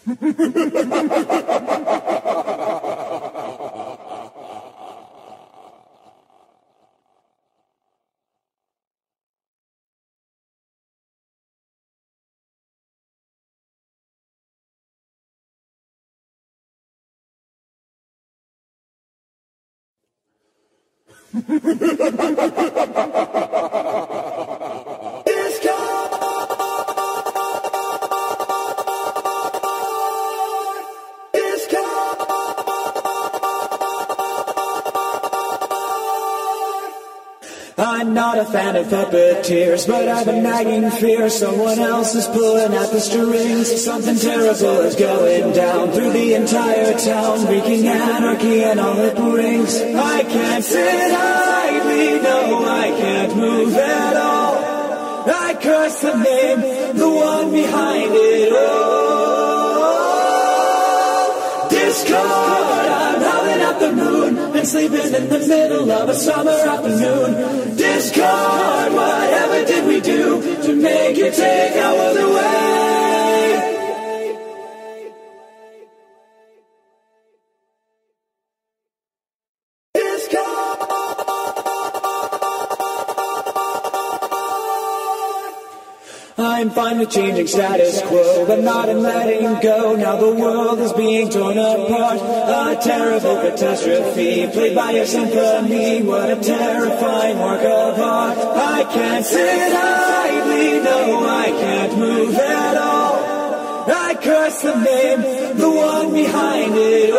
I'm not a fan of puppeteers, but I've a nagging fear someone else is pulling at the strings. Something terrible is going down through the entire town, wreaking anarchy and all it brings. I can't sit idly, no, I can't move at all. I curse the name, the one behind it all. Discord, I'm howling at the moon and sleeping in the middle of a summer afternoon. Discord, whatever did we do to make you take our world away? Discord. I'm fine with changing status quo, but not in letting go. Now the world is being torn apart, a terrible catastrophe, played by a symphony. What a terrifying work of art. I can't sit idly, no, I can't move at all. I curse the name, the one behind it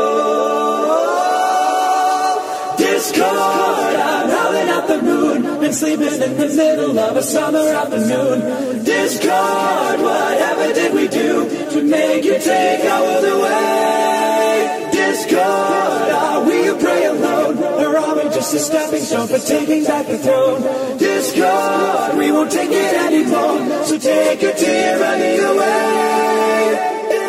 all. Discord, I'm howling at the moon and sleeping in the middle of a summer afternoon. Discord, whatever did we do to make you take our world away? Discord, are we a prey alone, or are we just a stepping stone for taking back the throne? Discord, we won't take it anymore, so take your tyranny away.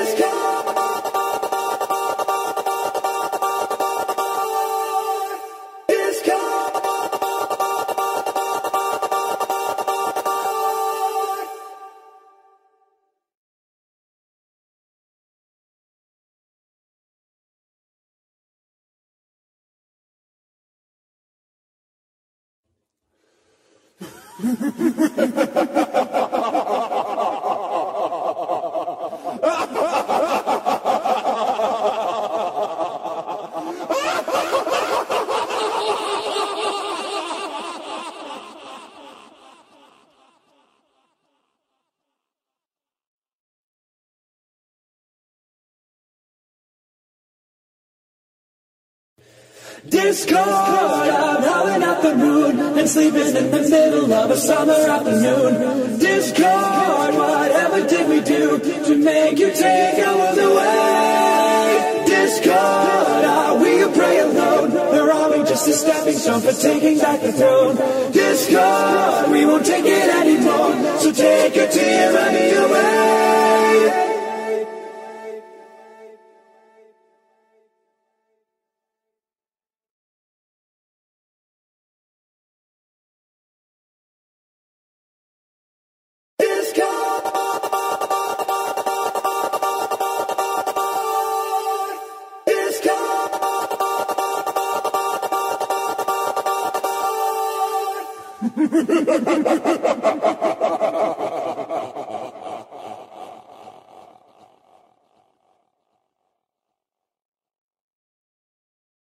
Discord, I'm howling at the moon and sleeping in the middle of a summer afternoon. Discord, whatever did we do to make you take our world away? Discord, are we a prey alone, or are we just a stepping stone for taking back the throne? Discord, we won't take it anymore, so take your tyranny away.